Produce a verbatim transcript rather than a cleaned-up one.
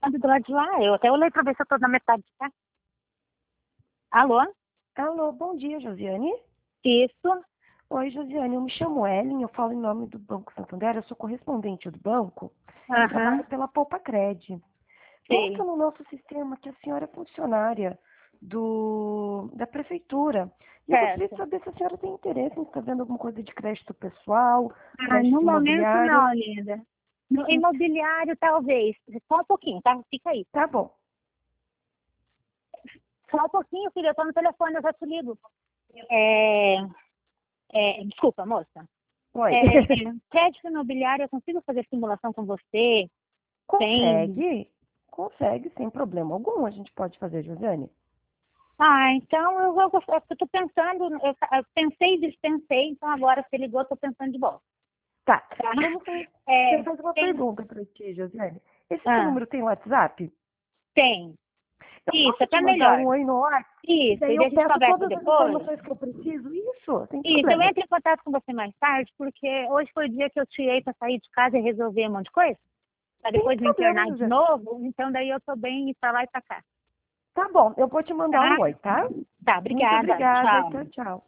do lado de lá. Eu até olhei pra ver se eu tô na metade, tá? Alô? Alô, bom dia, Josiane. Isso. Oi, Josiane, eu me chamo Ellen, eu falo em nome do Banco Santander, eu sou correspondente do banco e trabalho Aham. pela Poupa Cred. Consta Sei. no nosso sistema que a senhora é funcionária do, da prefeitura. E eu gostaria de Certo. saber se a senhora tem interesse em estar vendo alguma coisa de crédito pessoal, Ah, no crédito momento imobiliário. não, linda. No Hum, imobiliário, talvez. Só um pouquinho, tá? Fica aí. Tá bom. Só um pouquinho, filha. Eu tô no telefone, eu já te ligo. É... é... Desculpa, moça. Oi. É... Crédito imobiliário, eu consigo fazer simulação com você? Tem... Consegue? Consegue, sem problema algum, a gente pode fazer, Josiane. Ah, então eu vou gostar. Eu tô pensando, eu, eu pensei e dispensei, então agora você ligou, eu tô pensando de volta. Tá, Tá? vamos fazer É, eu faço uma tem, pergunta para ti, Josiane. Esse seu ah, número tem WhatsApp? tem. Eu Isso, posso te até mandar melhor. um oi no WhatsApp? E Isso, daí e daí eu a gente peço conversa todas as depois. informações que eu preciso? Isso, sem Isso, eu problema. entro em contato com você mais tarde, porque hoje foi o dia que eu tirei para sair de casa e resolver um monte de coisa, para Sem depois me problema, internar de Josiane. novo, então daí eu tô bem ir pra lá e pra cá. Tá bom, eu vou te mandar Tá? um oi, tá? Tá, Muito obrigada. obrigada. Tchau. Tchau, tchau.